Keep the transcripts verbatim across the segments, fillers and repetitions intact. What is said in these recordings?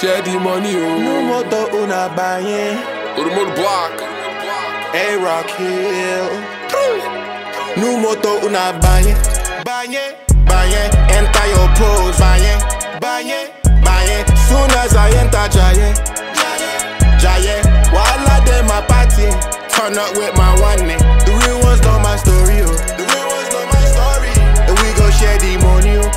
Share the money, oh. No moto una banye. Urmul Black. A Rock Hill. No moto una banye. Banye, banye. Enter your pose. Banye, banye, banye. Soon as I enter Jaye, Jaye. While I dem my party, turn up with my one name. The real ones know my story, oh. The real ones know my story. And we go share the money, oh.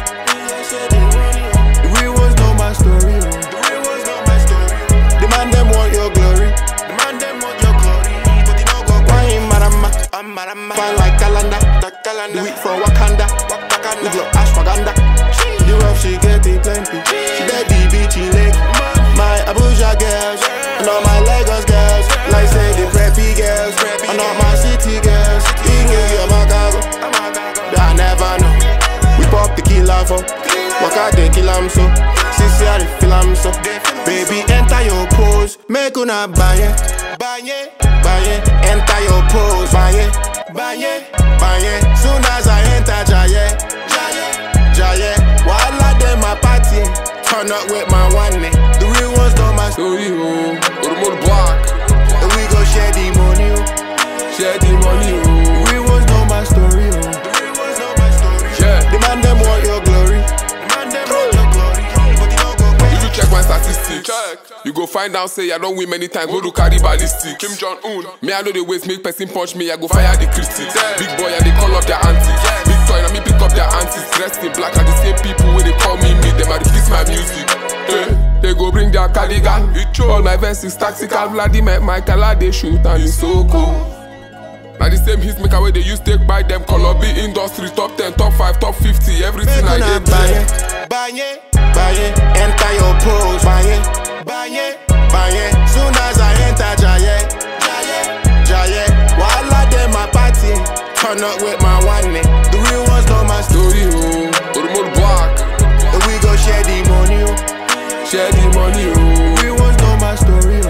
The real ones know my story, oh. The real ones know my story, oh. The man them want your glory. The man them want your glory. But they don't go crying, marama. I'm marama. Fine like calendar. Do it for Wakanda. We go ashwagandha. The rough she get it plenty. She get the beachy lake. My Abuja girls and all my Lagos girls, like say the preppy girls and all my city girls. In your Chicago, I never know. We pop the killer for Waka de kill am so. Sissy I feel am so. Baby enter your pose, make una banye, banye, banye. Enter your pose, banye, banye, banye. Soon as I enter Jaye, Jaye, Jaye. While I dem my party, turn up with my one name. The real ones know my story, oh. Urmul Black. And we go share the money, oh. Share the money, oh. The real ones know my story, oh. The real ones know my story. Yeah. The man them want your glory. The man them want your glory. But they don't go crazy. If you check my statistics, check. You go find out say I don't win many times. Go to carry ballistic. Kim Jong-un. Me I know the ways make person punch me. I go fire the critics. Yeah. Big boy and they call up their aunties. Yeah. Big toy and me pick up their aunties. Dressed in black and the same people where they call me me. Them are repeat my music. Yeah. They go bring their cardigan. All my verses tactical. Vladimir Michael they shoot and it's so cool. Now the same hits make away they use take by them. Colombia industry top ten, top five, top fifty. Everything I get. Banye, banye, banye. Enter your pose. Banye, banye, banye. Soon as I enter Jaye, Jaye, Jaye. While I dem my party, turn up with my one name. The real ones know my story, oh. Urmul Black. And we go share the money, oh. Share the money, oh. The real ones know my story, oh.